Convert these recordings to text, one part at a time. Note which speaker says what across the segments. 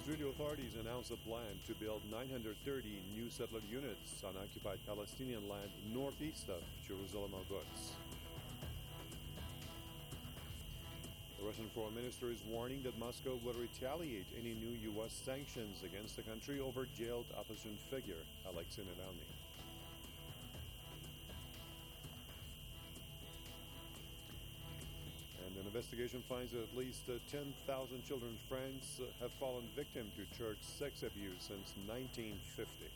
Speaker 1: Israeli authorities announced a plan to build 930 new settler units on occupied Palestinian land northeast of Jerusalem al-Quds. The Russian foreign minister is warning that Moscow will retaliate any new U.S. sanctions against the country over jailed opposition figure Alexei Navalny. And an investigation finds that at least 10,000 children in France have fallen victim to church sex abuse since 1950.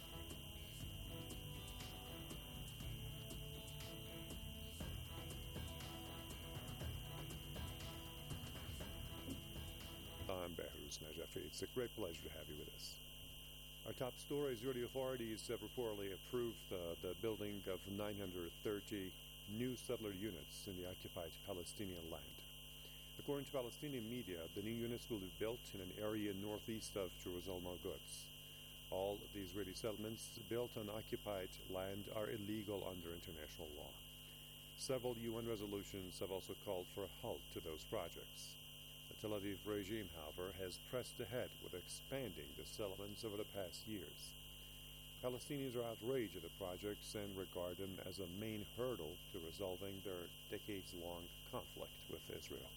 Speaker 1: I'm Behruz Najafi. It's a great pleasure to have you with us. Our top story: Israeli authorities have reportedly approved the building of 930 new settler units in the occupied Palestinian land. According to Palestinian media, the new units will be built in an area northeast of Jerusalem al-Quds. All the Israeli settlements built on occupied land are illegal under international law. Several UN resolutions have also called for a halt to those projects. The Tel Aviv regime, however, has pressed ahead with expanding the settlements over the past years. Palestinians are outraged at the projects and regard them as a main hurdle to resolving their decades-long conflict with Israel.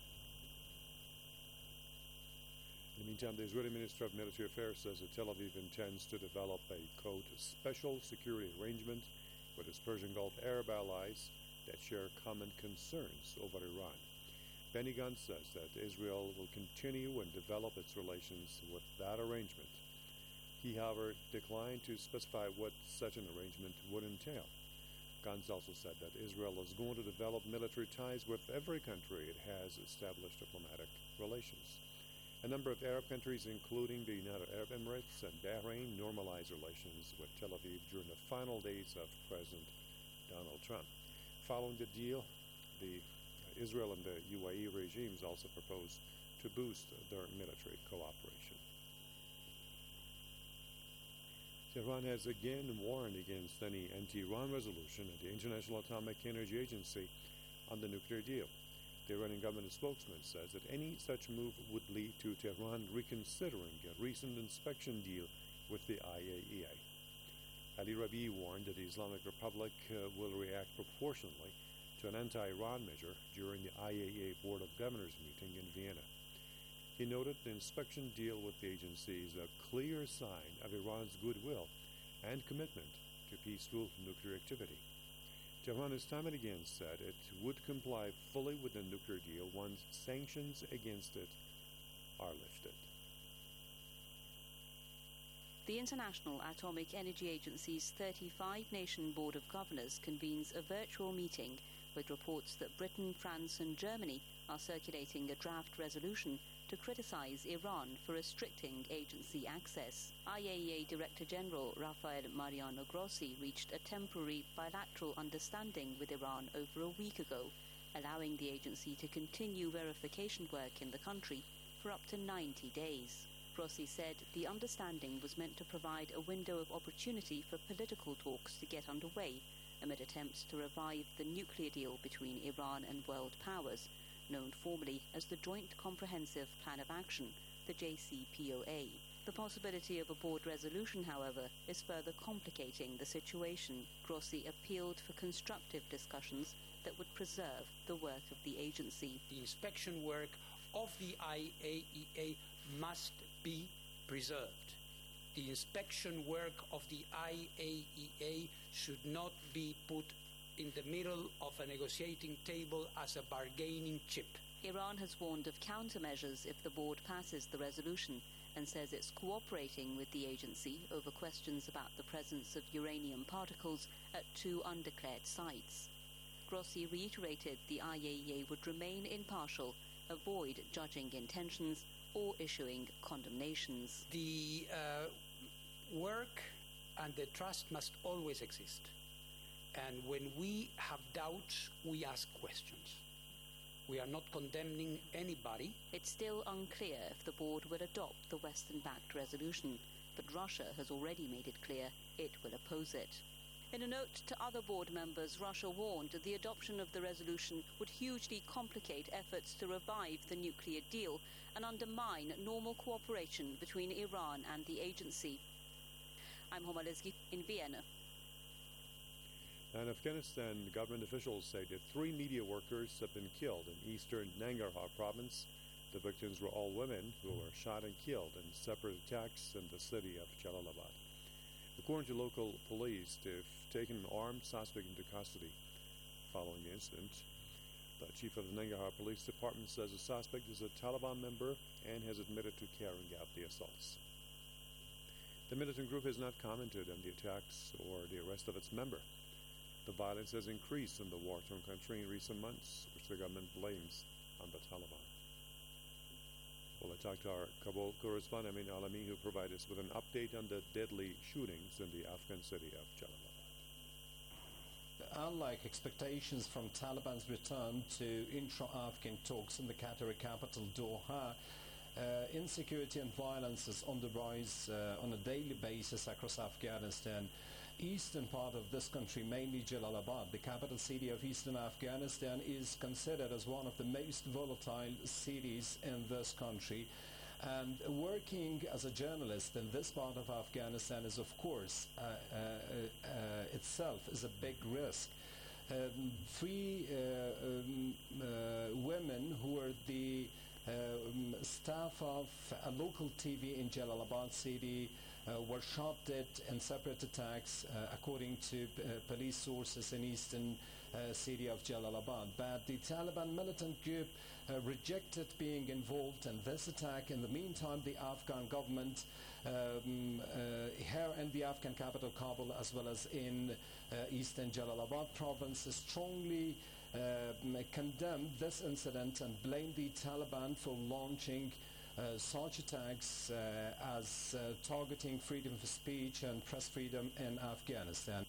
Speaker 1: In the meantime, the Israeli Minister of Military Affairs says that Tel Aviv intends to develop a, quote, special security arrangement with its Persian Gulf Arab allies that share common concerns over Iran. Benny Gantz says that Israel will continue and develop its relations with that arrangement. He, however, declined to specify what such an arrangement would entail. Gantz also said that Israel is going to develop military ties with every country it has established diplomatic relations. A number of Arab countries, including the United Arab Emirates and Bahrain, normalized relations with Tel Aviv during the final days of President Donald Trump. Following the deal, the Israel and the UAE regimes also proposed to boost their military cooperation. Tehran has again warned against any anti-Iran resolution at the International Atomic Energy Agency on the nuclear deal. The Iranian government spokesman says that any such move would lead to Tehran reconsidering a recent inspection deal with the IAEA. Ali Rabi warned that the Islamic Republic will react proportionally to an anti-Iran measure during the IAEA Board of Governors meeting in Vienna. He noted the inspection deal with the agency is a clear sign of Iran's goodwill and commitment to peaceful nuclear activity. Tehran has time and again said it would comply fully with the nuclear deal once sanctions against it are lifted.
Speaker 2: The International Atomic Energy Agency's 35-nation Board of Governors convenes a virtual meeting with reports that Britain, France and Germany are circulating a draft resolution to criticize Iran for restricting agency access. IAEA Director General Rafael Mariano Grossi reached a temporary bilateral understanding with Iran over a week ago, allowing the agency to continue verification work in the country for up to 90 days. Grossi said the understanding was meant to provide a window of opportunity for political talks to get underway amid attempts to revive the nuclear deal between Iran and world powers, known formally as the Joint Comprehensive Plan of Action, the JCPOA. The possibility of a board resolution, however, is further complicating the situation. Grossi appealed for constructive discussions that would preserve the work of the agency.
Speaker 3: The inspection work of the IAEA must be preserved. The inspection work of the IAEA should not be put in the middle of a negotiating table as a bargaining chip.
Speaker 2: Iran has warned of countermeasures if the board passes the resolution and says it's cooperating with the agency over questions about the presence of uranium particles at 2 undeclared sites. Grossi reiterated the IAEA would remain impartial, avoid judging intentions or issuing condemnations.
Speaker 3: The work and the trust must always exist. And when we have doubts, we ask questions. We are not condemning anybody.
Speaker 2: It's still unclear if the board will adopt the Western-backed resolution, but Russia has already made it clear it will oppose it. In a note to other board members, Russia warned that the adoption of the resolution would hugely complicate efforts to revive the nuclear deal and undermine normal cooperation between Iran and the agency. I'm Homa Lezgi in Vienna.
Speaker 1: In Afghanistan, government officials say that 3 media workers have been killed in eastern Nangarhar province. The victims were all women who were shot and killed in separate attacks in the city of Jalalabad. According to local police, they've taken an armed suspect into custody following the incident. The chief of the Nangarhar Police Department says the suspect is a Taliban member and has admitted to carrying out the assaults. The militant group has not commented on the attacks or the arrest of its member. The violence has increased in the war-torn country in recent months, which the government blames on the Taliban. Well, I talked to our Kabul correspondent, Amin Alami, who provided us with an update on the deadly shootings in the Afghan city of Jalalabad.
Speaker 4: Unlike expectations from Taliban's return to intra-Afghan talks in the Qatari capital Doha, insecurity and violence is on the rise on a daily basis across Afghanistan. Eastern part of this country, mainly Jalalabad, the capital city of eastern Afghanistan, is considered as one of the most volatile cities in this country. And working as a journalist in this part of Afghanistan is, of course, itself is a big risk. 3 women who were the staff of a local TV in Jalalabad city were shot dead in separate attacks, according to police sources in eastern city of Jalalabad. But the Taliban militant group rejected being involved in this attack. In the meantime, the Afghan government here in the Afghan capital Kabul, as well as in eastern Jalalabad province, strongly condemned this incident and blamed the Taliban for launching such attacks as targeting freedom of speech and press freedom in Afghanistan.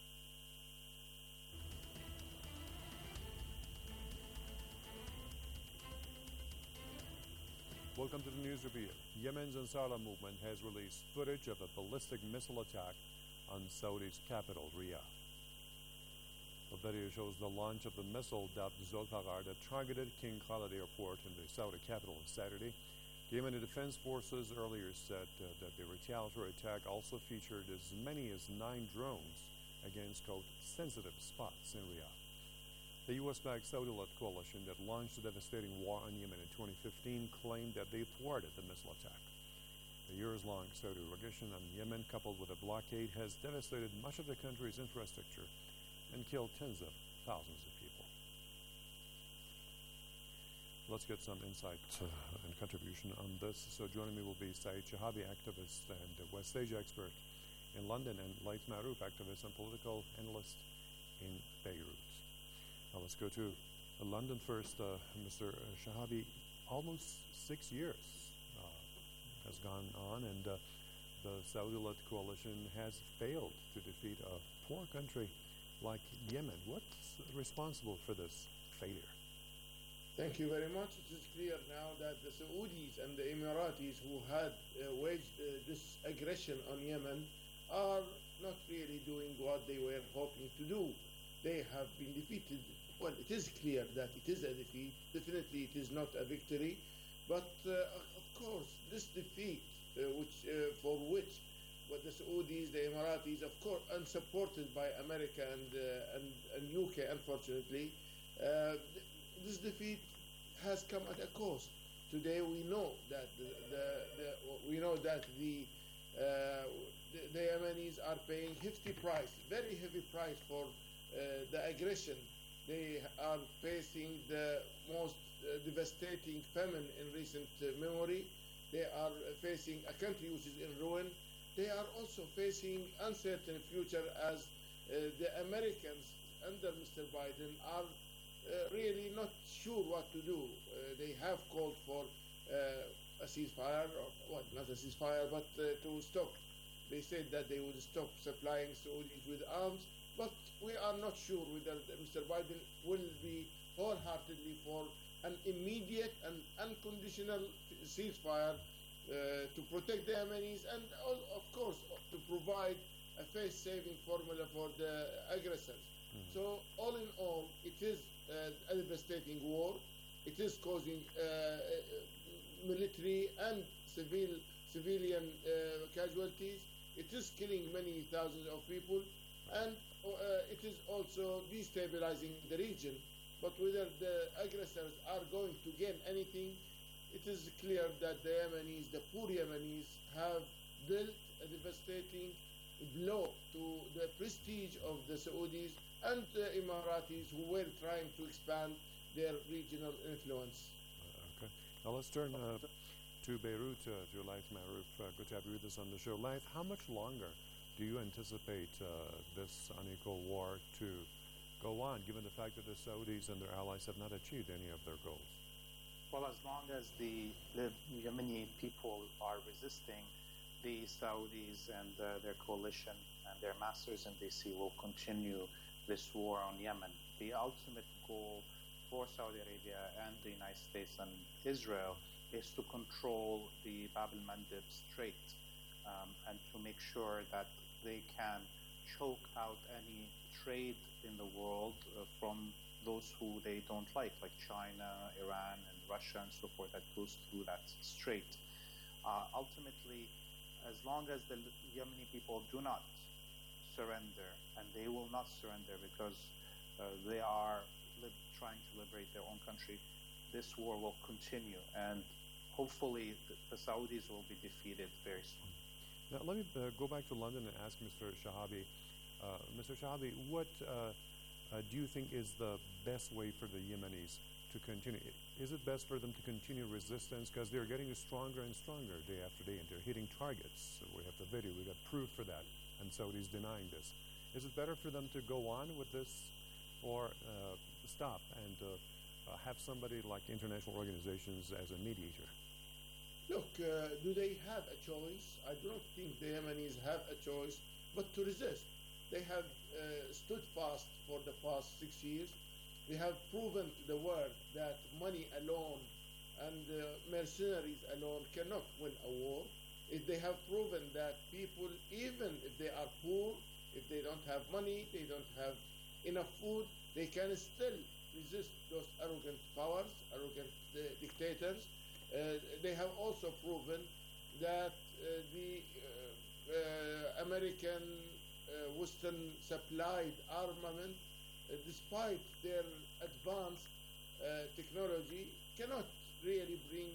Speaker 1: Welcome to the news review. Yemen's Ansarullah movement has released footage of a ballistic missile attack on Saudi's capital, Riyadh. The video shows the launch of the missile dubbed Zolfaghar that targeted King Khalid Airport in the Saudi capital on Saturday. The Yemeni Defense Forces earlier said that the retaliatory attack also featured as many as 9 drones against, quote, sensitive spots in Riyadh. The U.S.-backed Saudi-led coalition that launched the devastating war on Yemen in 2015 claimed that they thwarted the missile attack. The years-long Saudi aggression on Yemen, coupled with a blockade, has devastated much of the country's infrastructure and killed tens of thousands of people. Let's get some insight and contribution on this. So joining me will be Saeed Shahabi, activist and West Asia expert in London, and Laith Marouf, activist and political analyst in Beirut. Now let's go to London first. Mr. Shahabi, almost 6 years has gone on, and the Saudi-led coalition has failed to defeat a poor country like Yemen. What's responsible for this failure?
Speaker 5: Thank you very much. It is clear now that the Saudis and the Emiratis who had waged this aggression on Yemen are not really doing what they were hoping to do. They have been defeated. Well, it is clear that it is a defeat. Definitely it is not a victory. But of course, this defeat, for which the Saudis, the Emiratis, of course, unsupported by America and UK, unfortunately, this defeat has come at a cost. Today we know that the Yemenis are paying hefty price, very heavy price for the aggression. They are facing the most devastating famine in recent memory. They are facing a country which is in ruin. They are also facing uncertain future as the Americans under Mr. Biden are really not sure what to do. They have called for a ceasefire, or well, not a ceasefire, but to stop. They said that they would stop supplying Saudis with arms, but we are not sure whether Mr. Biden will be wholeheartedly for an immediate and unconditional ceasefire to protect the Yemenis and, of course, to provide a face-saving formula for the aggressors. So all in all, it is a devastating war. It is causing military and civilian casualties. It is killing many thousands of people, and it is also destabilizing the region. But whether the aggressors are going to gain anything, it is clear that the Yemenis, the poor Yemenis, have dealt a devastating blow to the prestige of the Saudis and the Emiratis, who were trying to expand their regional influence.
Speaker 1: Okay. Now let's turn to Beirut, to Laith Marouf. Good to have you with us on the show. Laith, how much longer do you anticipate this unequal war to go on, given the fact that the Saudis and their allies have not achieved any of their goals?
Speaker 6: Well, as long as the Yemeni people are resisting, the Saudis and their coalition and their masters in DC will continue this war on Yemen. The ultimate goal for Saudi Arabia and the United States and Israel is to control the Bab el-Mandeb Strait and to make sure that they can choke out any trade in the world from those who they don't like China, Iran, and Russia, and so forth, that goes through that strait. Ultimately, as long as the Yemeni people do not surrender, and they will not surrender because they are trying to liberate their own country, this war will continue, and hopefully the Saudis will be defeated very soon.
Speaker 1: Now, let me go back to London and ask Mr. Shahabi. Mr. Shahabi, what do you think is the best way for the Yemenis to continue? Is it best for them to continue resistance, because they're getting stronger and stronger day after day, and they're hitting targets? So we have the video, we got proof for that, and Saudis denying this. Is it better for them to go on with this, or stop and have somebody like international organizations as a mediator?
Speaker 5: Look, do they have a choice? I don't think the Yemenis have a choice but to resist. They have stood fast for the past 6 years. They have proven to the world that money alone and mercenaries alone cannot win a war. If they have proven that people, even if they are poor, if they don't have money, they don't have enough food, they can still resist those arrogant powers, arrogant dictators. They have also proven that the American Western supplied armament, despite their advanced technology, cannot really bring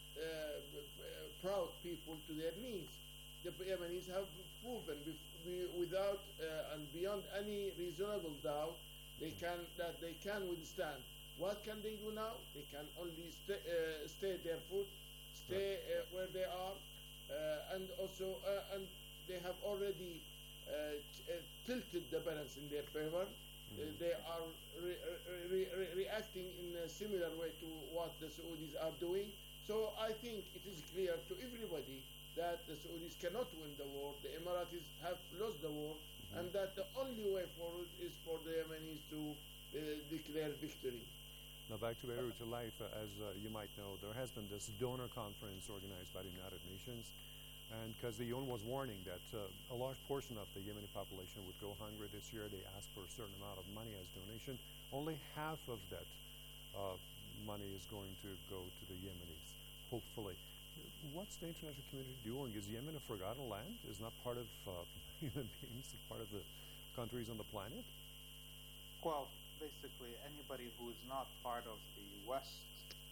Speaker 5: proud people to their knees. The Yemenis have proven without and beyond any reasonable doubt that they can withstand. What can they do now? They can only stay their foot, stay where they are, and also and they have already tilted the balance in their favor. They are reacting in a similar way to what the Saudis are doing. So I think it is clear to everybody that the Saudis cannot win the war, the Emiratis have lost the war, and that the only way forward is for the Yemenis to declare victory.
Speaker 1: Now back to Beirut, to Laith, as you might know, there has been this donor conference organized by the United Nations, and because the UN was warning that a large portion of the Yemeni population would go hungry this year, they asked for a certain amount of money as donation. Only half of that money is going to go to the Yemenis, hopefully. What's the international community doing? Is Yemen a forgotten land? Is not part of human beings, part of the countries on the planet?
Speaker 6: Well, basically, anybody who is not part of the West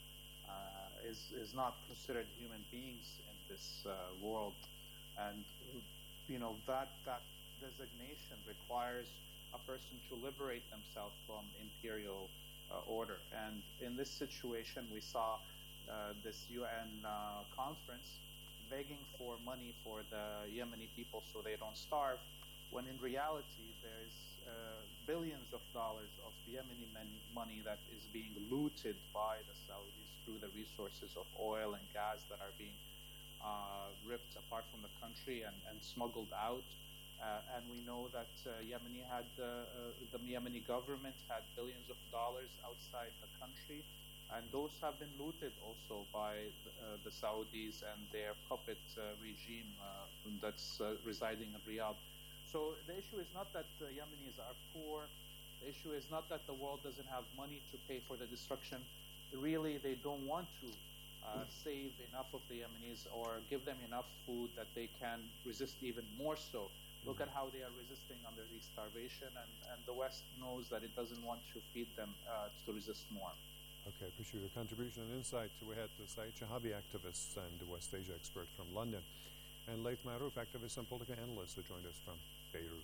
Speaker 6: is not considered human beings in this world, and that designation requires a person to liberate themselves from imperial order. And in this situation, we saw this UN conference begging for money for the Yemeni people so they don't starve, when in reality there's billions of dollars of Yemeni money that is being looted by the Saudis through the resources of oil and gas that are being ripped apart from the country and smuggled out. And we know that the Yemeni government had billions of dollars outside the country, and those have been looted also by the Saudis and their puppet regime that's residing in Riyadh. So the issue is not that the Yemenis are poor. The issue is not that the world doesn't have money to pay for the destruction. Really, they don't want to save enough of the Yemenis or give them enough food that they can resist even more so. Look at how they are resisting under the starvation, and the West knows that it doesn't want to feed them to resist more.
Speaker 1: Okay, appreciate your contribution and insight. We had the Saeed Shahabi activist and West Asia expert from London, and Laith Marouf, activist and political analyst, who joined us from Beirut.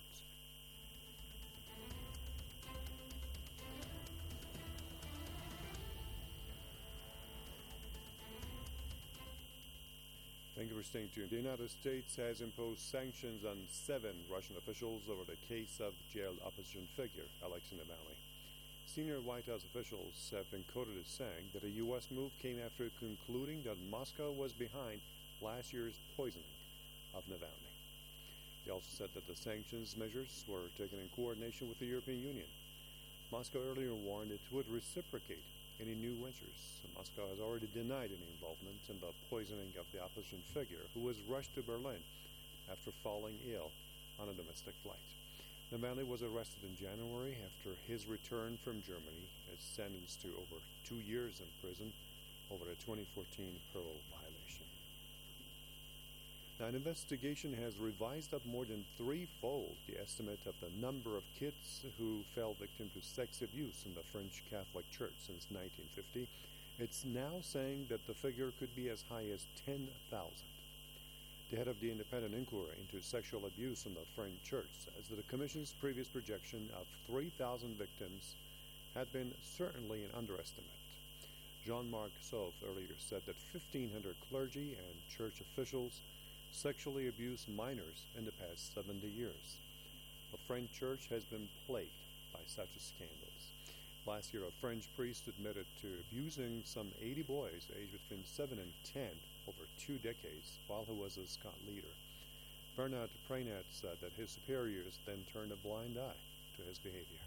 Speaker 1: Thank you for staying tuned. The United States has imposed sanctions on 7 Russian officials over the case of jailed opposition figure Alexei Navalny. Senior White House officials have been quoted as saying that a U.S. move came after concluding that Moscow was behind last year's poisoning of Navalny. They also said that the sanctions measures were taken in coordination with the European Union. Moscow earlier warned it would reciprocate any new measures. Moscow has already denied any involvement in the poisoning of the opposition figure, who was rushed to Berlin after falling ill on a domestic flight. Navalny was arrested in January after his return from Germany is sentenced to over 2 years in prison over a 2014 parole violation. Now, an investigation has revised up more than threefold the estimate of the number of kids who fell victim to sex abuse in the French Catholic Church since 1950. It's now saying that the figure could be as high as 10,000. The head of the independent inquiry into sexual abuse in the French Church says that the Commission's previous projection of 3,000 victims had been certainly an underestimate. Jean-Marc Sauve earlier said that 1,500 clergy and church officials sexually abused minors in the past 70 years. The French Church has been plagued by such scandals. Last year, a French priest admitted to abusing some 80 boys aged between 7 and 10 over 2 decades while he was a Scot leader. Bernard Prainat said that his superiors then turned a blind eye to his behavior.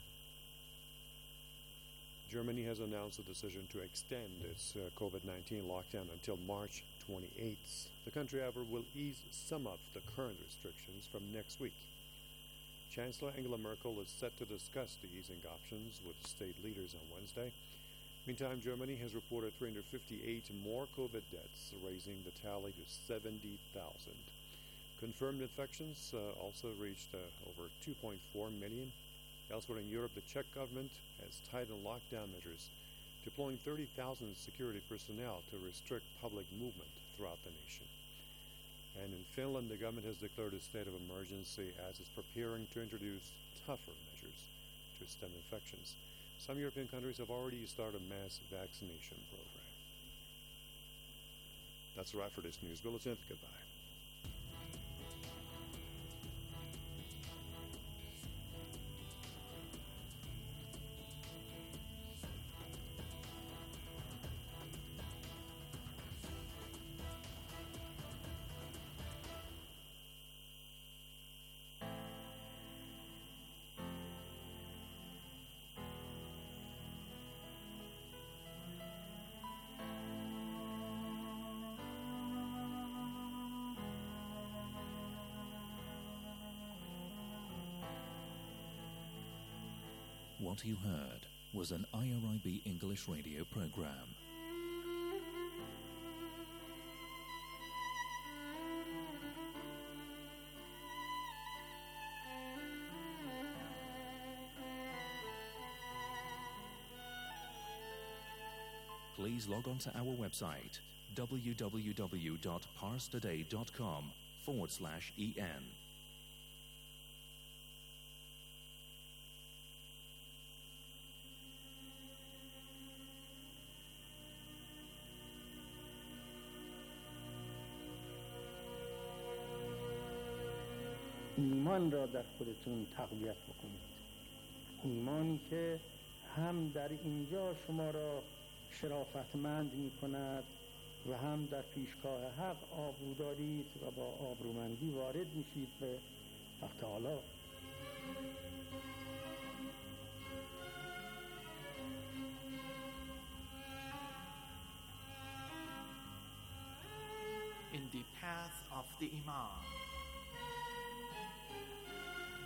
Speaker 1: Germany has announced a decision to extend its COVID-19 lockdown until March 28th. The country, however, will ease some of the current restrictions from next week. Chancellor Angela Merkel is set to discuss the easing options with state leaders on Wednesday. Meantime, Germany has reported 358 more COVID deaths, raising the tally to 70,000. Confirmed infections also reached over 2.4 million. Elsewhere in Europe, the Czech government has tightened lockdown measures, deploying 30,000 security personnel to restrict public movement throughout the nation. And in Finland, the government has declared a state of emergency as it's preparing to introduce tougher measures to stem infections. Some European countries have already started a mass vaccination program. That's a wrap for this news bulletin. Goodbye.
Speaker 7: What you heard was an IRIB English radio program. Please log on to our website www.parstoday.com/en.
Speaker 8: ایمان را در خودتون تقویت بکنید. ایمانی که هم در اینجا شما را شرافتمند می کند و هم در پیشگاه حق آبرو دارید و با آبرومندی وارد میشید به حق تعالی.
Speaker 9: In the path of the Imam.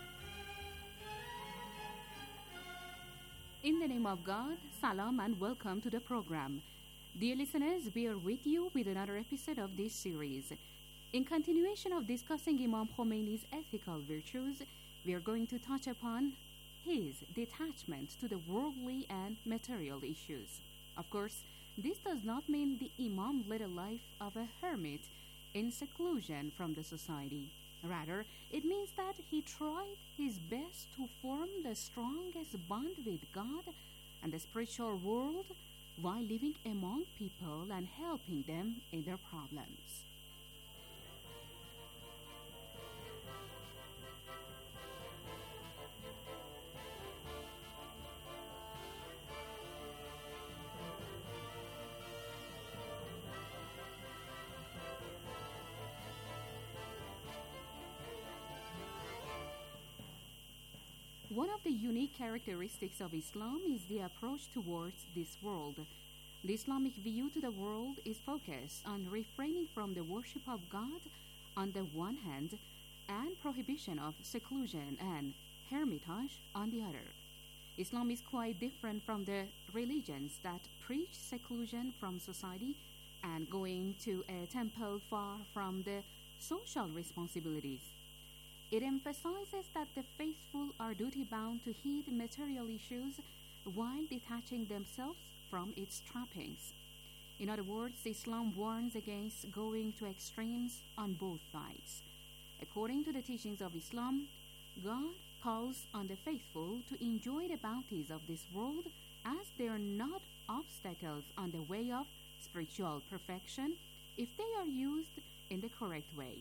Speaker 9: In the name of God, salam and welcome to the program. Dear listeners, we are with you with another episode of this series. In continuation of discussing Imam Khomeini's ethical virtues, we are going to touch upon his detachment to the worldly and material issues. Of course, this does not mean the Imam led a life of a hermit in seclusion from the society. Rather, it means that he tried his best to form the strongest bond with God and the spiritual world while living among people and helping them in their problems. One of the unique characteristics of Islam is the approach towards this world. The Islamic view to the world is focused on refraining from the worship of God on the one hand and prohibition of seclusion and hermitage on the other. Islam is quite different from the religions that preach seclusion from society and going to a temple far from the social responsibilities. It emphasizes that the faithful are duty-bound to heed material issues while detaching themselves from its trappings. In other words, Islam warns against going to extremes on both sides. According to the teachings of Islam, God calls on the faithful to enjoy the bounties of this world as they are not obstacles on the way of spiritual perfection if they are used in the correct way.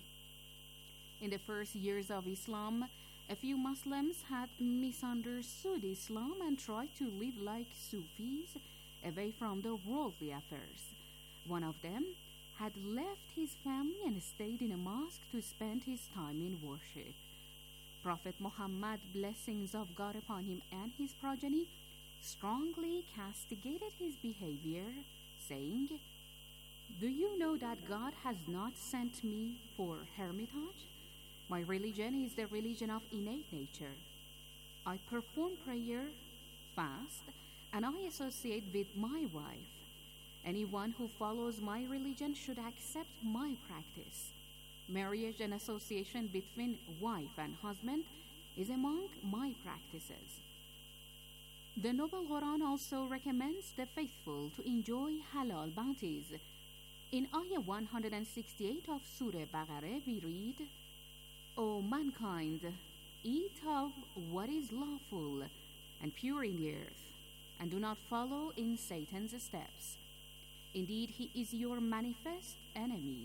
Speaker 9: In the first years of Islam, a few Muslims had misunderstood Islam and tried to live like Sufis, away from the worldly affairs. One of them had left his family and stayed in a mosque to spend his time in worship. Prophet Muhammad, blessings of God upon him and his progeny, strongly castigated his behavior, saying, "Do you know that God has not sent me for hermitage? My religion is the religion of innate nature. I perform prayer, fast, and I associate with my wife. Anyone who follows my religion should accept my practice. Marriage and association between wife and husband is among my practices." The Noble Quran also recommends the faithful to enjoy halal bounties. In Ayah 168 of Surah Baqarah, we read, "O mankind, eat of what is lawful and pure in the earth, and do not follow in Satan's steps. Indeed, he is your manifest enemy."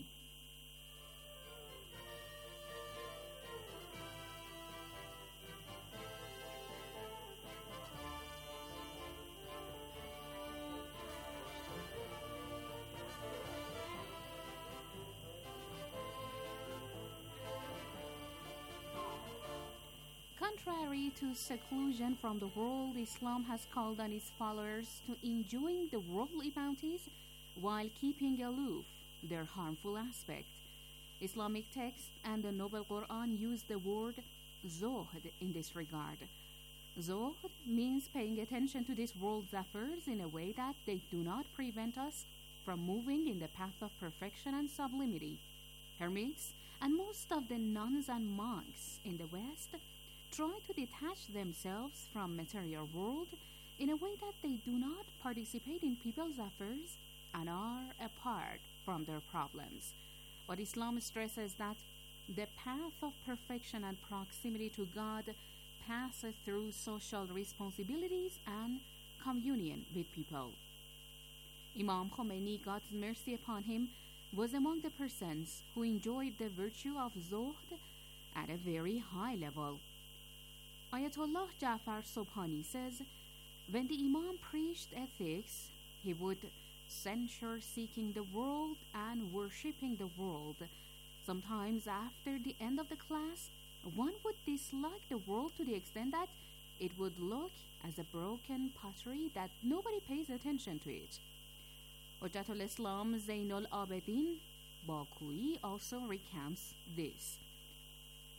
Speaker 9: Contrary to seclusion from the world, Islam has called on its followers to enjoying the worldly bounties while keeping aloof their harmful aspect. Islamic texts and the Noble Quran use the word zuhd in this regard. Zuhd means paying attention to this world's affairs in a way that they do not prevent us from moving in the path of perfection and sublimity. Hermits and most of the nuns and monks in the West try to detach themselves from material world in a way that they do not participate in people's affairs and are apart from their problems. But Islam stresses that the path of perfection and proximity to God passes through social responsibilities and communion with people. Imam Khomeini, God's mercy upon him, was among the persons who enjoyed the virtue of zuhd at a very high level. Ayatollah Jafar Sobhani says, when the Imam preached ethics, he would censure seeking the world and worshipping the world. Sometimes after the end of the class, one would dislike the world to the extent that it would look as a broken pottery that nobody pays attention to it. Hujjatul Islam Zainul Abidin Bakuyi also recounts this.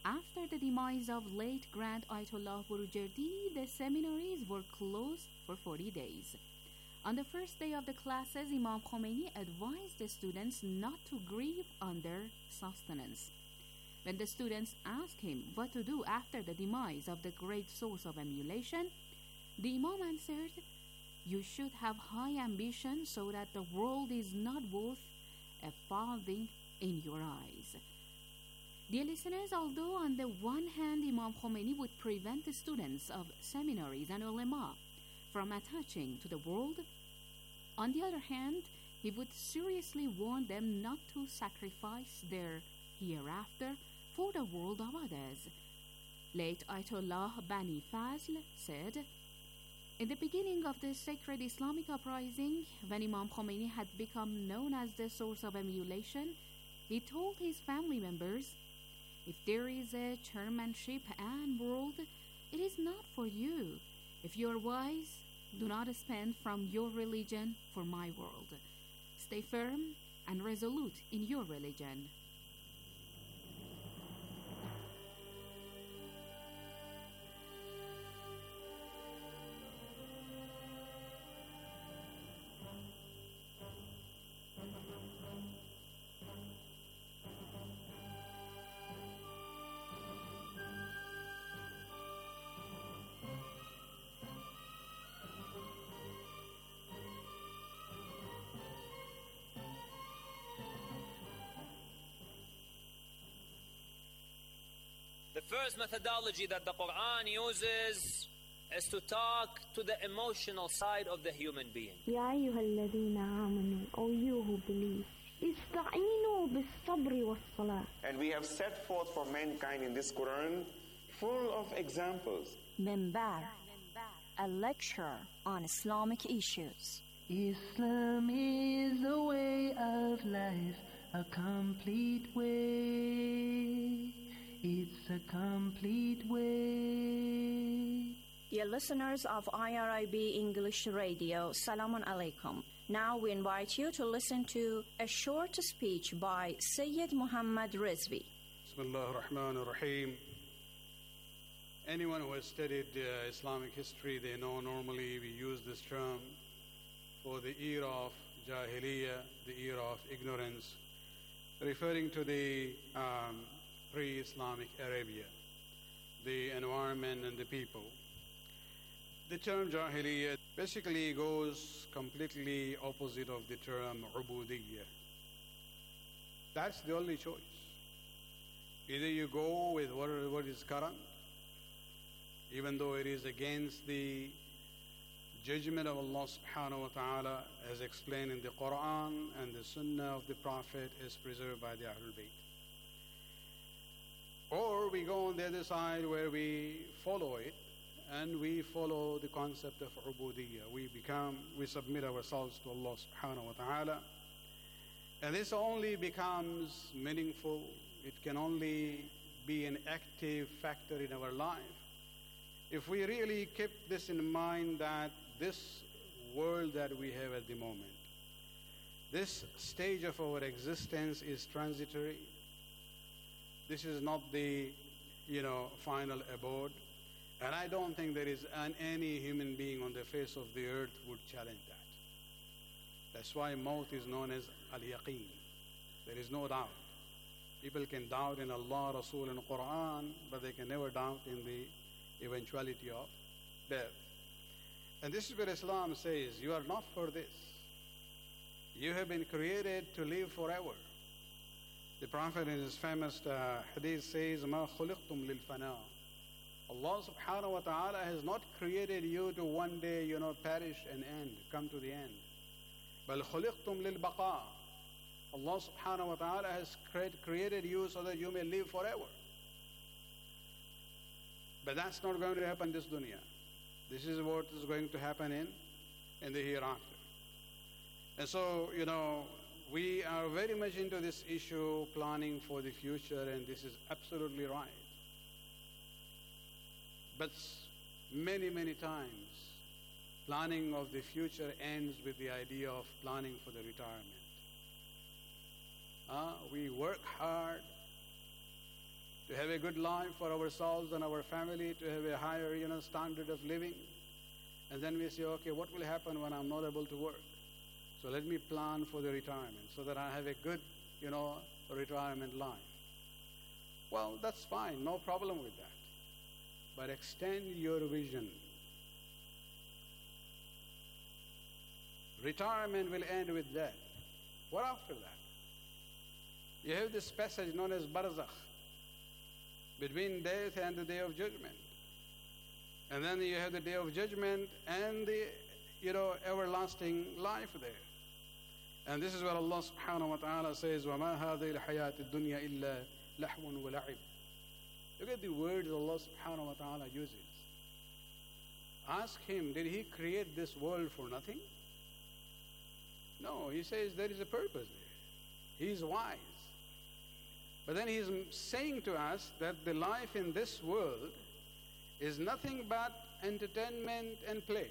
Speaker 9: After the demise of late Grand Ayatollah Burjardi, the seminaries were closed for 40 days. On the first day of the classes, Imam Khomeini advised the students not to grieve on their sustenance. When the students asked him what to do after the demise of the great source of emulation, the Imam answered, "You should have high ambition so that the world is not worth a farthing in your eyes." Dear listeners, although on the one hand Imam Khomeini would prevent the students of seminaries and ulema from attaching to the world, on the other hand, he would seriously warn them not to sacrifice their hereafter for the world of others. Late Ayatollah Bani Fazl said, "In the beginning of the sacred Islamic uprising, when Imam Khomeini had become known as the source of emulation, he told his family members, 'If there is a chairmanship and world, it is not for you. If you are wise, do not spend from your religion for my world. Stay firm and resolute in your religion.'"
Speaker 10: The first methodology that the Quran uses is to talk to the emotional side of the human being.
Speaker 11: يا أيها الذين آمنوا, O you who believe, استعينوا بالصبر والصلاة.
Speaker 12: And we have set forth for mankind in this Quran full of examples.
Speaker 13: Minbar, a lecture on Islamic issues.
Speaker 8: Islam is a way of life, a complete way. It's a complete way.
Speaker 13: Dear listeners of IRIB English Radio, Salamun Alaikum. Now we invite you to listen to a short speech by Sayyid Muhammad Rizvi.
Speaker 14: Bismillah ar-Rahman ar-Rahim. Anyone who has studied Islamic history, they know normally we use this term for the era of Jahiliyyah, the era of ignorance, referring to the pre-Islamic Arabia, the environment and the people. The term Jahiliyyah basically goes completely opposite of the term Ubudiyyah. That's the only choice. Either you go with what is current, even though it is against the judgment of Allah subhanahu wa ta'ala as explained in the Quran, and the Sunnah of the Prophet is preserved by the Ahlul Bayt. Or we go on the other side where we follow it, and we follow the concept of Ubudiyyah. We submit ourselves to Allah subhanahu wa ta'ala. And this only becomes meaningful. It can only be an active factor in our life if we really keep this in mind, that this world that we have at the moment, this stage of our existence is transitory. This is not the, final abode. And I don't think there is any human being on the face of the earth would challenge that. That's why maut is known as al-yaqeen. There is no doubt. People can doubt in Allah, Rasul, and Quran, but they can never doubt in the eventuality of death. And this is where Islam says, you are not for this. You have been created to live forever. The Prophet in his famous hadith says, مَا خُلِقْتُمْ لِلْفَنَاءِ. Allah subhanahu wa ta'ala has not created you to one day, perish and end, come to the end. بَلْ خُلِقْتُمْ لِلْبَقَاءِ. Allah subhanahu wa ta'ala has created you so that you may live forever. But that's not going to happen in this dunya. This is what is going to happen in the hereafter. And so, we are very much into this issue, planning for the future, and this is absolutely right. But many, many times, planning of the future ends with the idea of planning for the retirement. We work hard, to have a good life for ourselves and our family, to have a higher, standard of living. And then we say, okay, what will happen when I'm not able to work? So let me plan for the retirement so that I have a good, retirement life. Well, that's fine, no problem with that. But extend your vision. Retirement will end with death. What after that? You have this passage known as barzakh, between death and the day of judgment. And then you have the day of judgment and the, everlasting life there. And this is what Allah subhanahu wa ta'ala says, وَمَا هَذِهِ الْحَيَاةِ الدُّنْيَا إِلَّا لَحْوٌ وَلَعِبٌ. Look at the words Allah subhanahu wa ta'ala uses. Ask him, did he create this world for nothing? No, he says there is a purpose there. He is wise. But then he is saying to us that the life in this world is nothing but entertainment and play.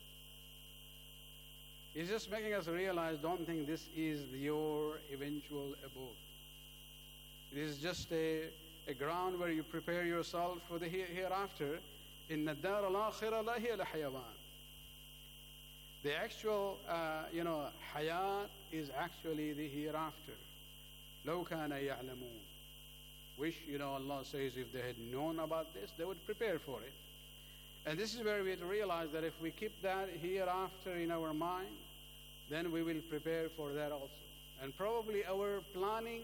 Speaker 14: He's just making us realize, don't think this is your eventual abode. It is just a ground where you prepare yourself for the hereafter. In الدار الآخرة لا هي الحيوان. The actual, hayat is actually the hereafter. لو كان يعلمون. Wish, Allah says if they had known about this, they would prepare for it. And this is where we have to realize that if we keep that hereafter in our mind, then we will prepare for that also. And probably our planning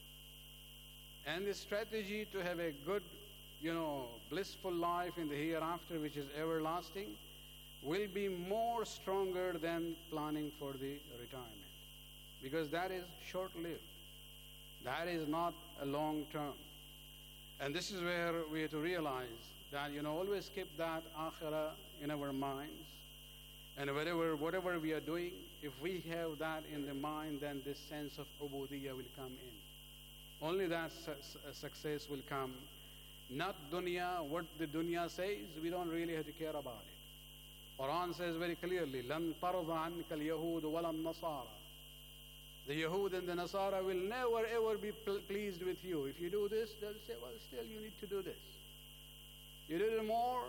Speaker 14: and the strategy to have a good, blissful life in the hereafter, which is everlasting, will be more stronger than planning for the retirement. Because that is short-lived. That is not a long term. And this is where we have to realize that, always keep that akhirah in our minds. And whatever we are doing, if we have that in the mind, then this sense of ubudiyyah will come in. Only that success will come. Not dunya, what the dunya says, we don't really have to care about it. Quran says very clearly, لَن تَرْضَ عَنْكَ الْيَهُودُ وَلَا النَّصَارَى. The Yahud and the Nasara will never ever be pleased with you. If you do this, they'll say, well, still you need to do this. You do it more.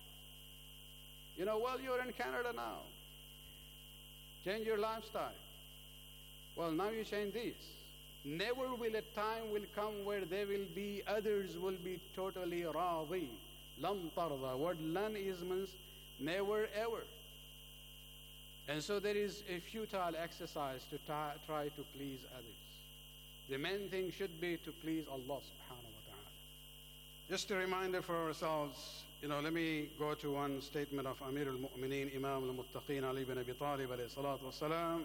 Speaker 14: Well, you're in Canada now. Change your lifestyle. Well, now you change this. Never will a time will come where others will be totally radi. Lam tarda. Word lan means never ever. And so there is a futile exercise to try to please others. The main thing should be to please Allah subhanahu wa ta'ala. Just a reminder for ourselves, let me go to one statement of Amir al-Mu'mineen, Imam al-Muttaqeen, Ali ibn Abi Talib alayhi salatu wassalam.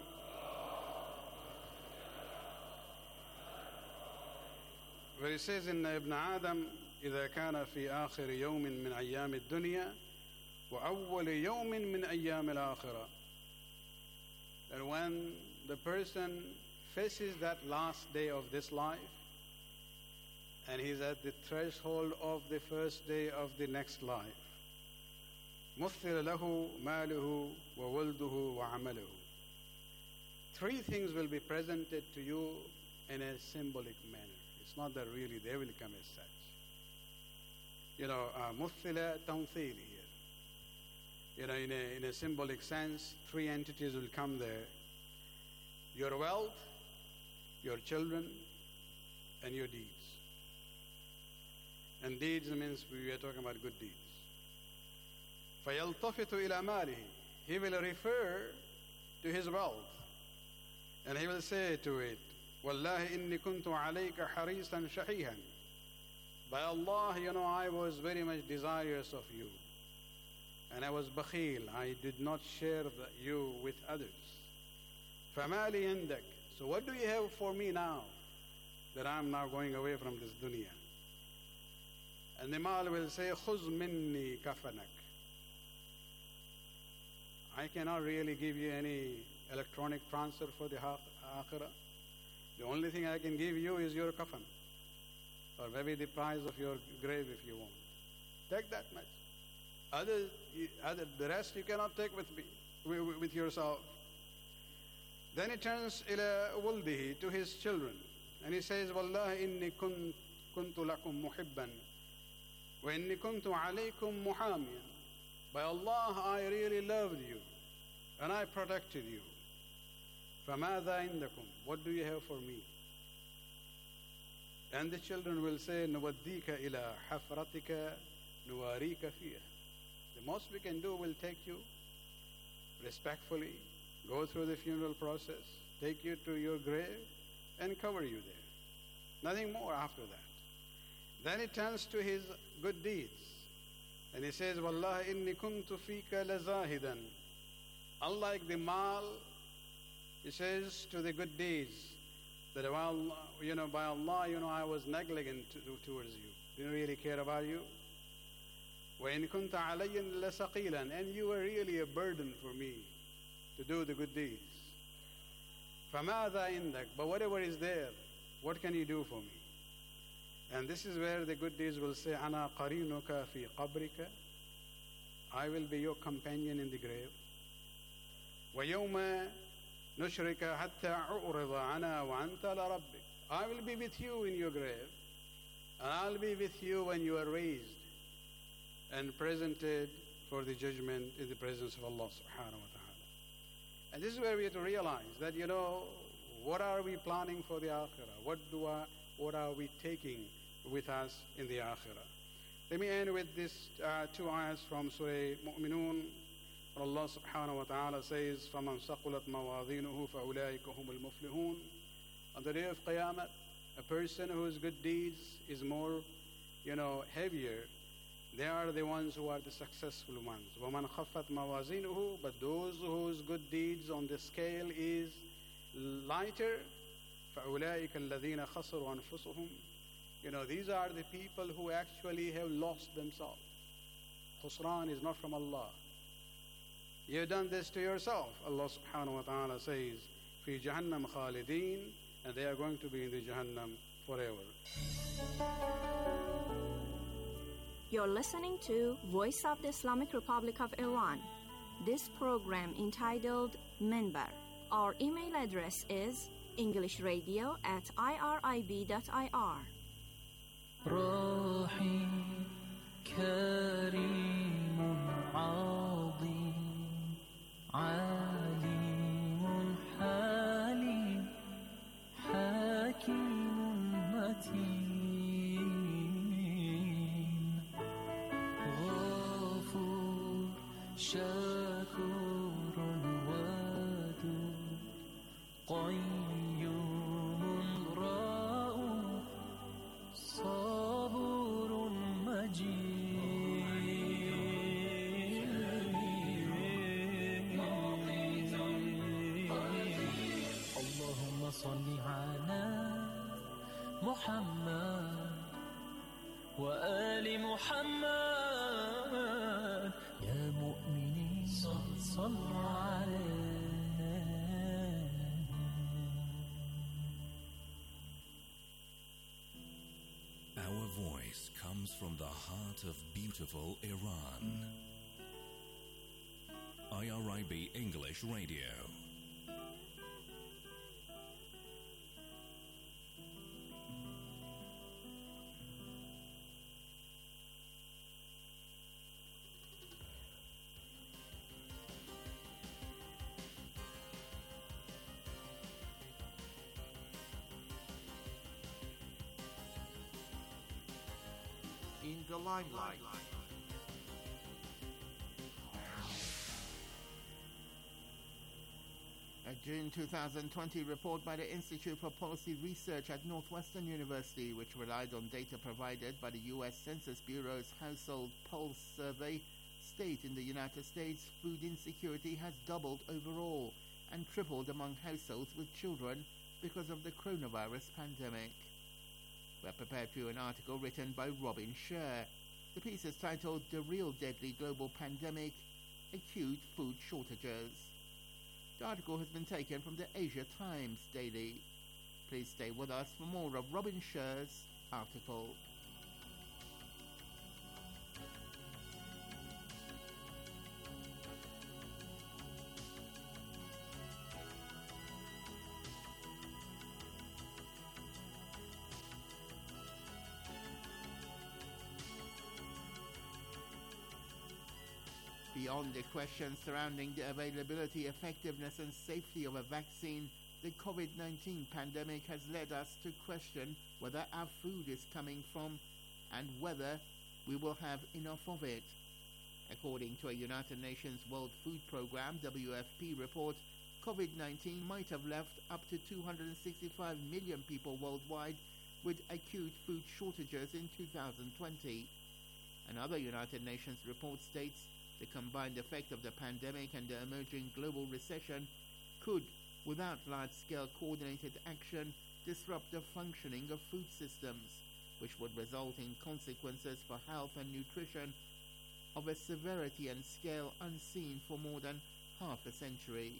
Speaker 14: Where he says in Ibn Adam, إذا كان في آخر يوم من أيام الدنيا وأول يوم من أيام الآخرة. And when the person faces that last day of this life, and he's at the threshold of the first day of the next life, مثل له ماله وولده وعمله. Three things will be presented to you in a symbolic manner. It's not that really they will come as such. مثل تمثيل here. In a symbolic sense, three entities will come there. Your wealth, your children, and your deeds. And deeds means we are talking about good deeds. فَيَلْتَفِتُ إِلَى مَالِهِ. He will refer to his wealth. And he will say to it, وَاللَّهِ إِنِّي كُنْتُ عَلَيْكَ حَرِيصًا شَحِيحًا. By Allah, I was very much desirous of you. And I was bakhil. I did not share you with others. فَمَا لِي عِنْدَكَ. So what do you have for me now that I'm now going away from this dunya? And the mal will say, خُذْ مِنِّي كَفَنَكَ. I cannot really give you any electronic transfer for the akhirah. The only thing I can give you is your kafan. Or maybe the price of your grave if you want. Take that much. The rest you cannot take with yourself. Then he turns ila wuldihi, to his children. And he says, Wallahi inni kuntu كنت لكم محبا وإني كنت عليكم محاميا. By Allah, I really loved you and I protected you. فماذا عندكم? What do you have for me? And the children will say, نوديك إلى حفرتك نواريك فيها. The most we can do will take you respectfully, go through the funeral process, take you to your grave, and cover you there. Nothing more after that. Then he turns to his good deeds. And he says, Wallah inni kuntu fika lazahidan. Unlike the mal, he says to the good deeds, that by Allah, I was negligent towards you. Didn't really care about you. وَإِن كُنْتَ عَلَيٍّ لَسَقِيلًا. And you were really a burden for me to do the good deeds. فَمَاذَا عِنْدَكَ. But whatever is there, what can you do for me? And this is where the good deeds will say, أَنَا قَرِينُكَ فِي قَبْرِكَ. I will be your companion in the grave. وَيَوْمَ نُشْرِكَ حَتَّى أُعْرِضَ عَنَا وَأَنْتَ لَرَبِّكَ. I will be with you in your grave. And I'll be with you when you are raised and presented for the judgment in the presence of Allah subhanahu wa ta'ala. And this is where we have to realize that, what are we planning for the akhirah? What are we taking with us in the akhirah? Let me end with these two ayahs from Surah Mu'minun. Allah subhanahu wa ta'ala says, فَمَنْ ثَقُلَتْ مَوَازِينُهُ فَأُولَٰئِكَ هُمُ الْمُفْلِحُونَ. On the day of Qiyamah, a person whose good deeds is more, heavier, they are the ones who are the successful ones. وَمَنْ خَفَّتْ مَوَازِينُهُ. But those whose good deeds on the scale is lighter, فَأُولَٰئِكَ الَّذِينَ خَسِرُوا أَنفُسُهُم. These are the people who actually have lost themselves. Khusran is not from Allah. You've done this to yourself. Allah subhanahu wa ta'ala says, فِي جَهَنَّمْ خَالِدِينَ. And they are going to be in the Jahannam forever.
Speaker 13: You're listening to Voice of the Islamic Republic of Iran. This program entitled Minbar. Our email address is englishradio@irib.ir.
Speaker 15: راحي كريم عظيم عليم حليم حكيم متين غفور شكور ودود قيوم رؤوف صبور مجيد اللهم صل على محمد وآل محمد يا مؤمنين صلوا عليه.
Speaker 7: Our voice comes from the heart of beautiful Iran. IRIB English Radio.
Speaker 16: In the limelight. A June 2020 report by the Institute for Policy Research at Northwestern University, which relied on data provided by the U.S. Census Bureau's Household Pulse Survey, states in the United States food insecurity has doubled overall and tripled among households with children because of the coronavirus pandemic. We're prepared for an article written by Robin Sher. The piece is titled The Real Deadly Global Pandemic, Acute Food Shortages. The article has been taken from the Asia Times Daily. Please stay with us for more of Robin Sher's article. Beyond the questions surrounding the availability, effectiveness and safety of a vaccine, the COVID-19 pandemic has led us to question whether our food is coming from and whether we will have enough of it. According to a United Nations World Food Programme WFP report, COVID-19 might have left up to 265 million people worldwide with acute food shortages in 2020. Another United Nations report states the combined effect of the pandemic and the emerging global recession could, without large-scale coordinated action, disrupt the functioning of food systems, which would result in consequences for health and nutrition of a severity and scale unseen for more than half a century.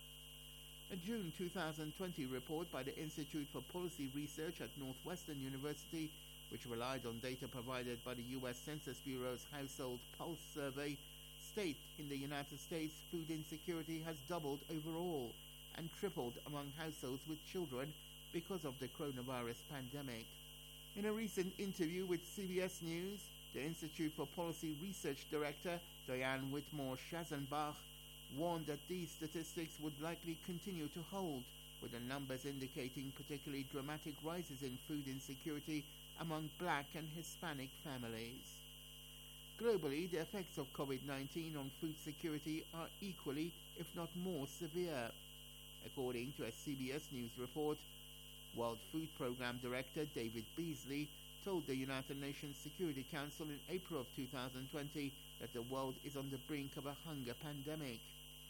Speaker 16: A June 2020 report by the Institute for Policy Research at Northwestern University, which relied on data provided by the U.S. Census Bureau's Household Pulse Survey, states in the United States food insecurity has doubled overall and tripled among households with children because of the coronavirus pandemic. In a recent interview with CBS News, the Institute for Policy Research Director Diane Whitmore-Schazenbach warned that these statistics would likely continue to hold, with the numbers indicating particularly dramatic rises in food insecurity among Black and Hispanic families. Globally, the effects of COVID-19 on food security are equally, if not more, severe. According to a CBS News report, World Food Programme Director David Beasley told the United Nations Security Council in April of 2020 that the world is on the brink of a hunger pandemic.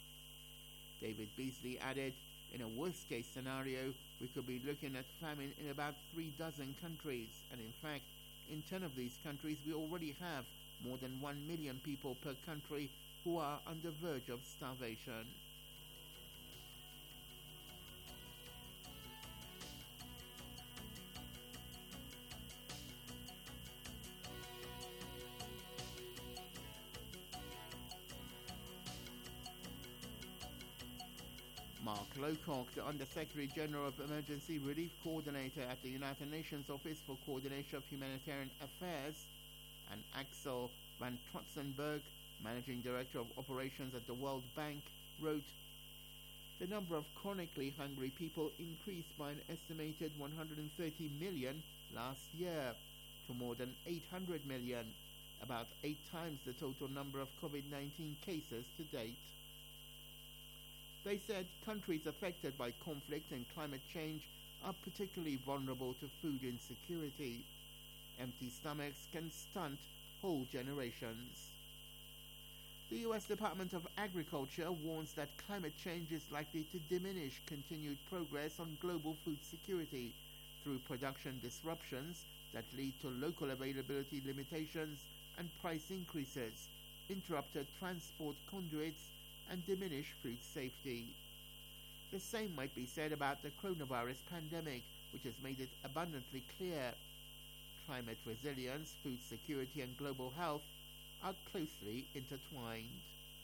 Speaker 16: David Beasley added, in a worst-case scenario, we could be looking at famine in about 36 countries, and in fact, in 10 of these countries we already have more than 1 million people per country who are on the verge of starvation. Mark Lowcock, the Under-Secretary General of Emergency Relief Coordinator at the United Nations Office for Coordination of Humanitarian Affairs, and Axel van Trotzenberg, Managing Director of Operations at the World Bank, wrote, "The number of chronically hungry people increased by an estimated 130 million last year to more than 800 million, about 8 times the total number of COVID-19 cases to date." They said countries affected by conflict and climate change are particularly vulnerable to food insecurity. Empty stomachs can stunt whole generations. The U.S. Department of Agriculture warns that climate change is likely to diminish continued progress on global food security through production disruptions that lead to local availability limitations and price increases, interrupted transport conduits, and diminish food safety. The same might be said about the coronavirus pandemic, which has made it abundantly clear climate resilience, food security, and global health are closely intertwined.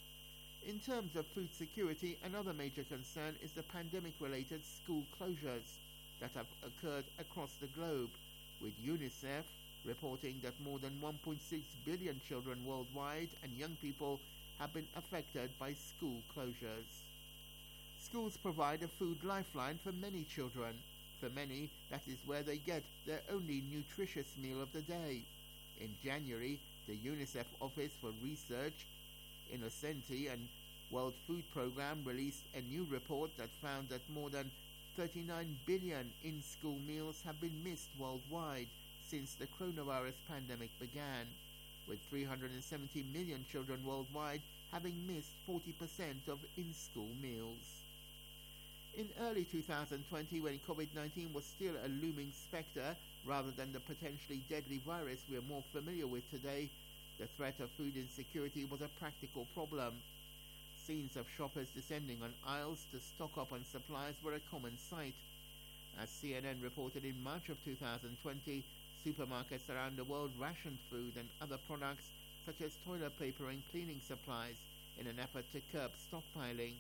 Speaker 16: In terms of food security, another major concern is the pandemic-related school closures that have occurred across the globe, with UNICEF reporting that more than 1.6 billion children worldwide and young people have been affected by school closures. Schools provide a food lifeline for many children. For many, that is where they get their only nutritious meal of the day. In January, the UNICEF Office for Research, Innocenti and World Food Programme released a new report that found that more than 39 billion in-school meals have been missed worldwide since the coronavirus pandemic began, with 370 million children worldwide having missed 40% of in-school meals. In early 2020, when COVID-19 was still a looming spectre rather than the potentially deadly virus we are more familiar with today, the threat of food insecurity was a practical problem. Scenes of shoppers descending on aisles to stock up on supplies were a common sight. As CNN reported in March of 2020, supermarkets around the world rationed food and other products such as toilet paper and cleaning supplies in an effort to curb stockpiling.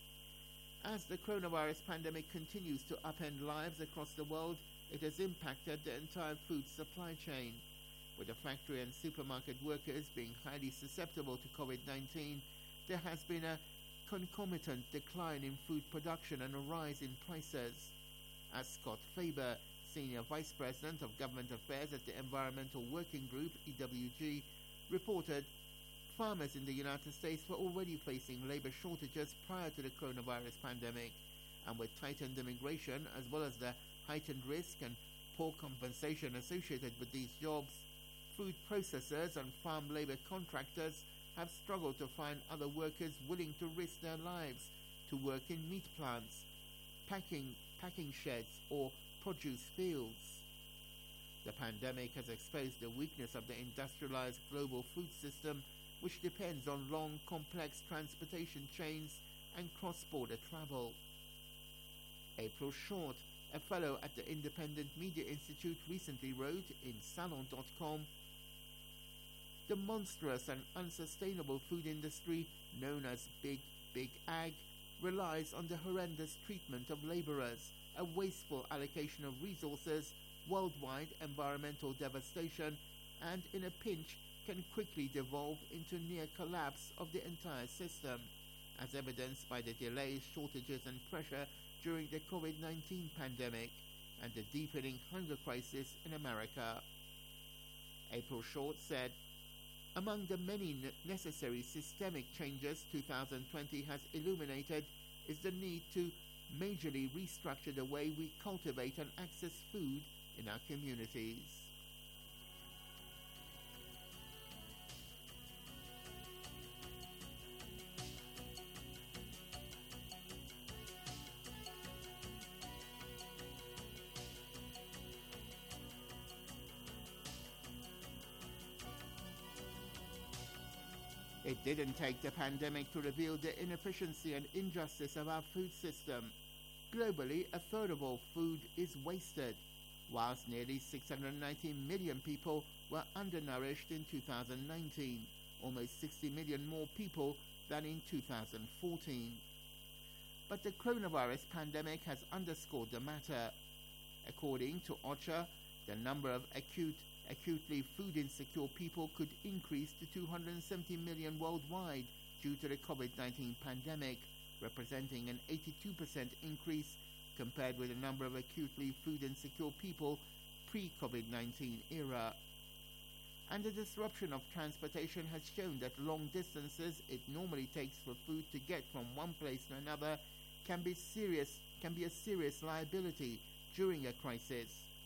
Speaker 16: As the coronavirus pandemic continues to upend lives across the world, it has impacted the entire food supply chain. with the factory and supermarket workers being highly susceptible to COVID-19, there has been a concomitant decline in food production and a rise in prices. As Scott Faber, Senior Vice President of Government Affairs at the Environmental Working Group, EWG, reported, farmers in the United States were already facing labor shortages prior to the coronavirus pandemic, and with tightened immigration as well as the heightened risk and poor compensation associated with these jobs, food processors and farm labor contractors have struggled to find other workers willing to risk their lives to work in meat plants, packing sheds or produce fields. The pandemic has exposed the weakness of the industrialized global food system, which depends on long, complex transportation chains and cross-border travel. April Short, a fellow at the Independent Media Institute, recently wrote in Salon.com, "The monstrous and unsustainable food industry known as Big Ag relies on the horrendous treatment of laborers, a wasteful allocation of resources, worldwide environmental devastation, and in a pinch can quickly devolve into near collapse of the entire system, as evidenced by the delays, shortages and pressure during the COVID-19 pandemic and the deepening hunger crisis in America." April Short said, "Among the many necessary systemic changes 2020 has illuminated is the need to majorly restructure the way we cultivate and access food in our communities." It didn't take the pandemic to reveal the inefficiency and injustice of our food system. Globally, a third of all food is wasted, whilst nearly 690 million people were undernourished in 2019, almost 60 million more people than in 2014. But the coronavirus pandemic has underscored the matter. According to OCHA, the number of acutely food insecure people could increase to 270 million worldwide due to the COVID-19 pandemic, representing an 82% increase compared with the number of acutely food insecure people pre-COVID-19 era. And the disruption of transportation has shown that long distances it normally takes for food to get from one place to another can be a serious liability during a crisis.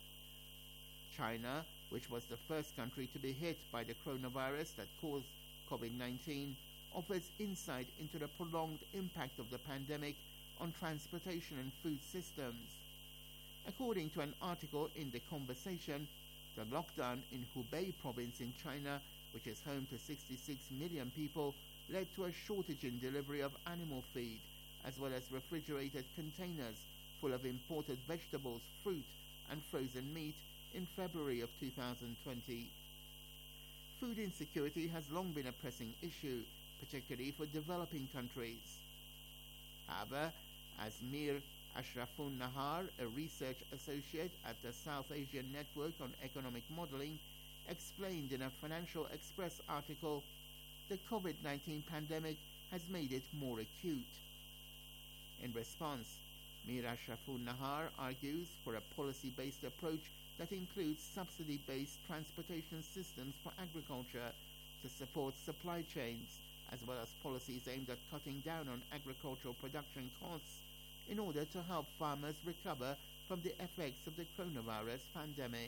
Speaker 16: China, which was the first country to be hit by the coronavirus that caused COVID-19, offers insight into the prolonged impact of the pandemic on transportation and food systems. According to an article in The Conversation, the lockdown in Hubei province in China, which is home to 66 million people, led to a shortage in delivery of animal feed, as well as refrigerated containers full of imported vegetables, fruit, and frozen meat in February of 2020. Food insecurity has long been a pressing issue, particularly for developing countries. However, as Mir Ashrafun Nahar, a research associate at the South Asian Network on Economic Modeling, explained in a Financial Express article, the COVID-19 pandemic has made it more acute. In response, Mir Ashrafun Nahar argues for a policy-based approach that includes subsidy-based transportation systems for agriculture to support supply chains, as well as policies aimed at cutting down on agricultural production costs in order to help farmers recover from the effects of the coronavirus pandemic.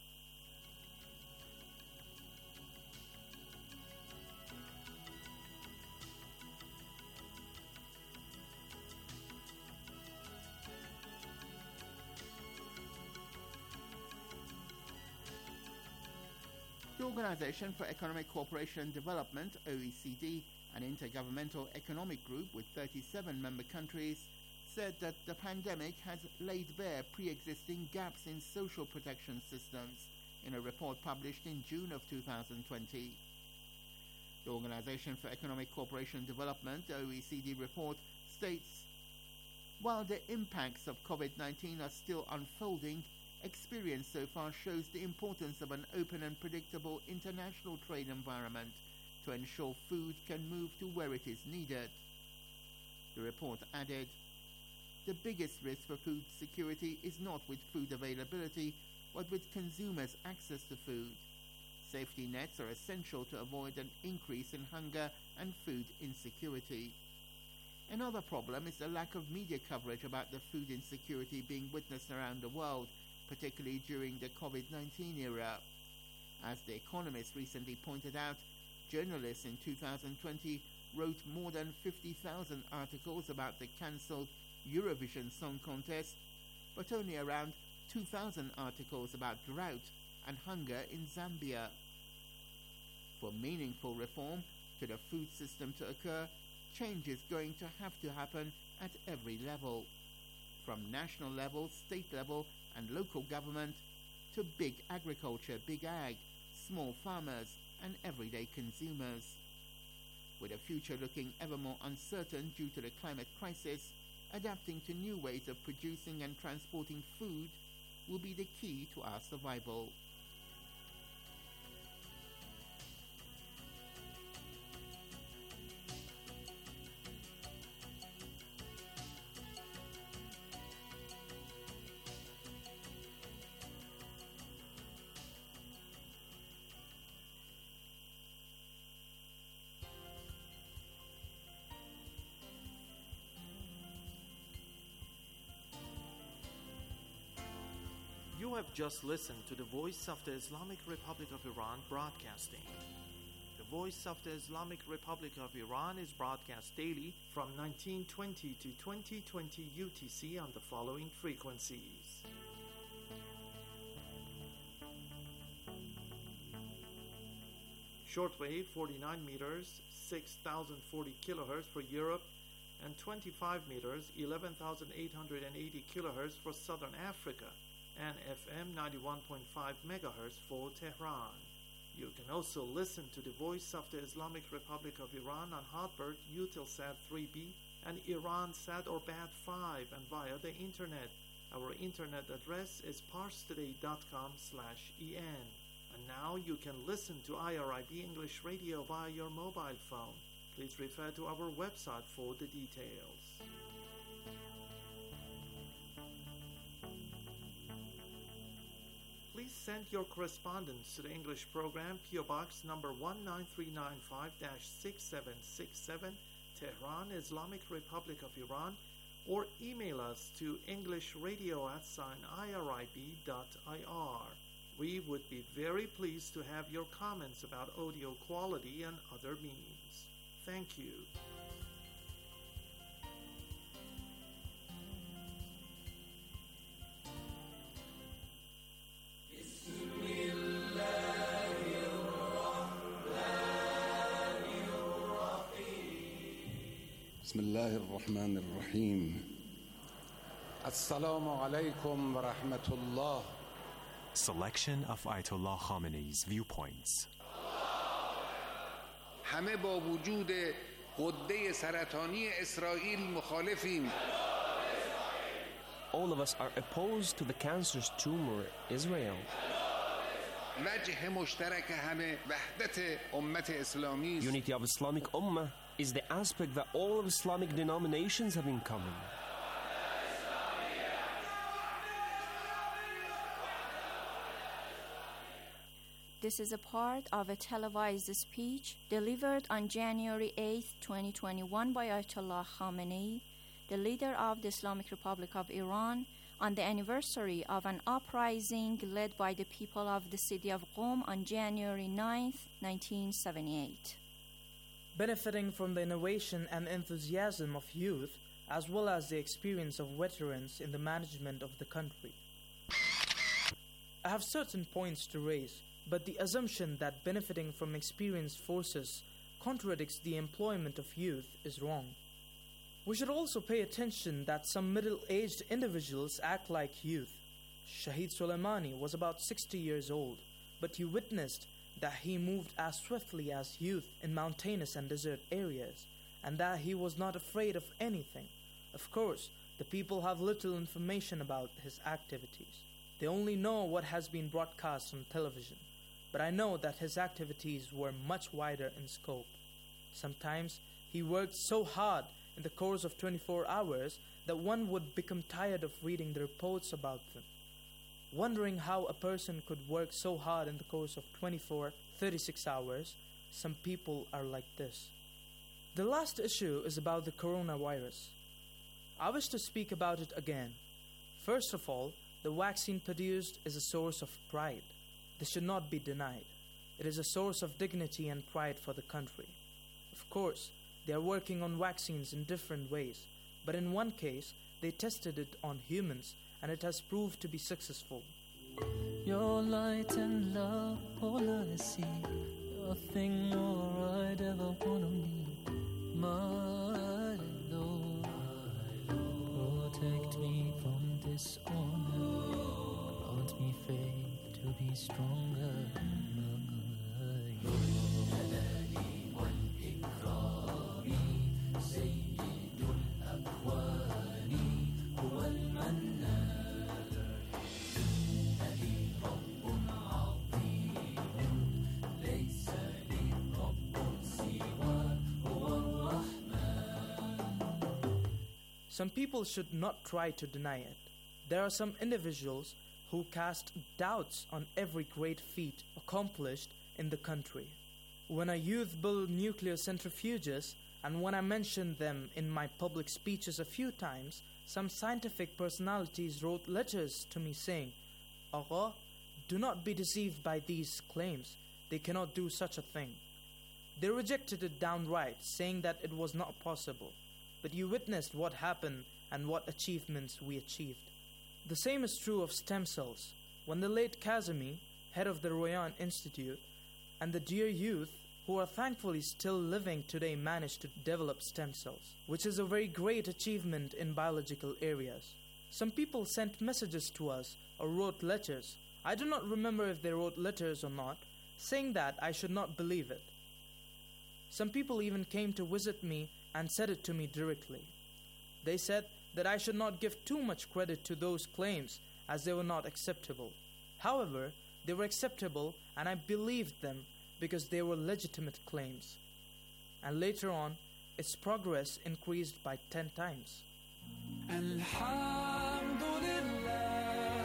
Speaker 16: The Organization for Economic Cooperation and Development, OECD, an intergovernmental economic group with 37 member countries, said that the pandemic has laid bare pre-existing gaps in social protection systems in a report published in June of 2020. The Organization for Economic Cooperation and Development, the OECD report, states, while the impacts of COVID-19 are still unfolding, Experience so far shows the importance of an open and predictable international trade environment to ensure food can move to where it is needed. The report added, the biggest risk for food security is not with food availability, but with consumers' access to food. Safety nets are essential to avoid an increase in hunger and food insecurity. Another problem is the lack of media coverage about the food insecurity being witnessed around the world, particularly during the COVID-19 era. As The Economist recently pointed out, journalists in 2020 wrote more than 50,000 articles about the cancelled Eurovision Song Contest, but only around 2,000 articles about drought and hunger in Zambia. For meaningful reform to the food system to occur, change is going to have to happen at every level, from national level, state level and local government to big agriculture, big ag, small farmers and everyday consumers. With a future looking ever more uncertain due to the climate crisis, adapting to new ways of producing and transporting food will be the key to our survival.
Speaker 17: You have just listened to the Voice of the Islamic Republic of Iran broadcasting. The Voice of the Islamic Republic of Iran is broadcast daily from 1920 to 2020 UTC on the following frequencies. Shortwave 49 meters, 6,040 kilohertz for Europe, and 25 meters, 11,880 kilohertz for Southern Africa, and FM 91.5 megahertz for Tehran. You can also listen to the Voice of the Islamic Republic of Iran on Hotbird, Eutelsat 3B, and Iransat or BAT5, and via the internet. Our internet address is parstoday.com/en. And now you can listen to IRIB English Radio via your mobile phone. Please refer to our website for the details. Please send your correspondence to the English program, PO Box number 19395-6767, Tehran, Islamic Republic of Iran, or email us to englishradio@irib.ir. We would be very pleased to have your comments about audio quality and other means. Thank you.
Speaker 18: بسم الله الرحمن الرحيم السلام عليكم ورحمة الله.
Speaker 19: Selection of Ayatollah Khamenei's viewpoints.
Speaker 18: همه با وجود غده سرطانی اسرائیل مخالفیم.
Speaker 20: All of us are opposed to the cancerous tumor Israel.
Speaker 18: وجه مشترک همه وحدت امت اسلامی است.
Speaker 20: Unity of Islamic Ummah is the aspect that all of Islamic denominations have in common.
Speaker 13: This is a part of a televised speech delivered on January 8, 2021 by Ayatollah Khamenei, the leader of the Islamic Republic of Iran, on the anniversary of an uprising led by the people of the city of Qom on January 9, 1978.
Speaker 21: Benefiting from the innovation and enthusiasm of youth, as well as the experience of veterans in the management of the country. I have certain points to raise, but the assumption that benefiting from experienced forces contradicts the employment of youth is wrong. We should also pay attention that some middle-aged individuals act like youth. Shahid Soleimani was about 60 years old, but you witnessed that he moved as swiftly as youth in mountainous and desert areas, and that he was not afraid of anything. Of course, the people have little information about his activities. They only know what has been broadcast on television, but I know that his activities were much wider in scope. Sometimes he worked so hard in the course of 24 hours that one would become tired of reading the reports about them, wondering how a person could work so hard in the course of 36 hours. Some people are like this. The last issue is about the coronavirus. I wish to speak about it again. First of all, the vaccine produced is a source of pride. This should not be denied. It is a source of dignity and pride for the country. Of course, they are working on vaccines in different ways, but in one case, they tested it on humans and it has proved to be successful.
Speaker 15: Your light and love, all I see, your thing more I'd ever wanna be, my Lord. Protect me from dishonor, grant me faith to be stronger.
Speaker 21: Some people should not try to deny it. There are some individuals who cast doubts on every great feat accomplished in the country. When a youth built nuclear centrifuges, and when I mentioned them in my public speeches a few times, some scientific personalities wrote letters to me saying, "Agha, do not be deceived by these claims. They cannot do such a thing." They rejected it downright, saying that it was not possible. But you witnessed what happened and what achievements we achieved. The same is true of stem cells. When the late Kazemi, head of the Royan Institute, and the dear youth, who are thankfully still living today, managed to develop stem cells, which is a very great achievement in biological areas. Some people sent messages to us or wrote letters. I do not remember if they wrote letters or not, saying that I should not believe it. Some people even came to visit me and said it to me directly. They said that I should not give too much credit to those claims as they were not acceptable. However, they were acceptable and I believed them because they were legitimate claims. And later on, its progress increased by 10 times.
Speaker 15: Alhamdulillah,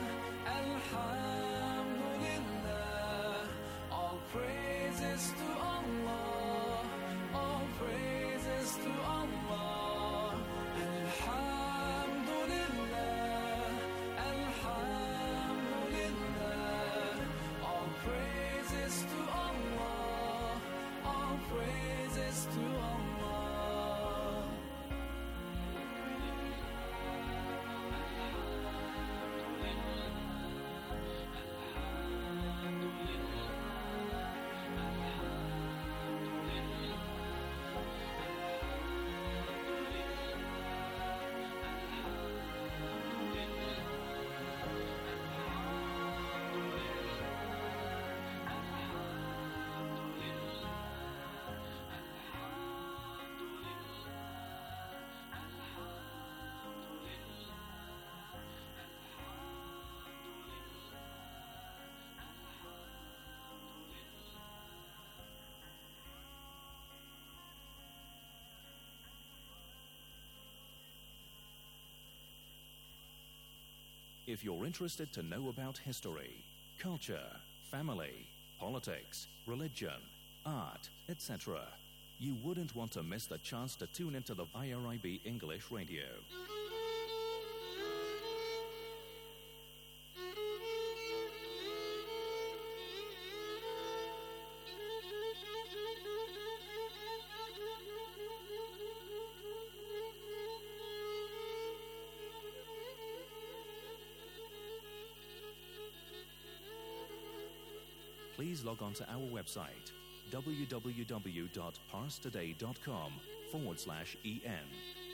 Speaker 15: Alhamdulillah, all praises to Allah, all praises to Allah. Alhamdulillah, Alhamdulillah, all praises to Allah, all praises to Allah.
Speaker 7: If you're interested to know about history, culture, family, politics, religion, art, etc., you wouldn't want to miss the chance to tune into the IRIB English Radio. Please log on to our website, www.parstoday.com/en.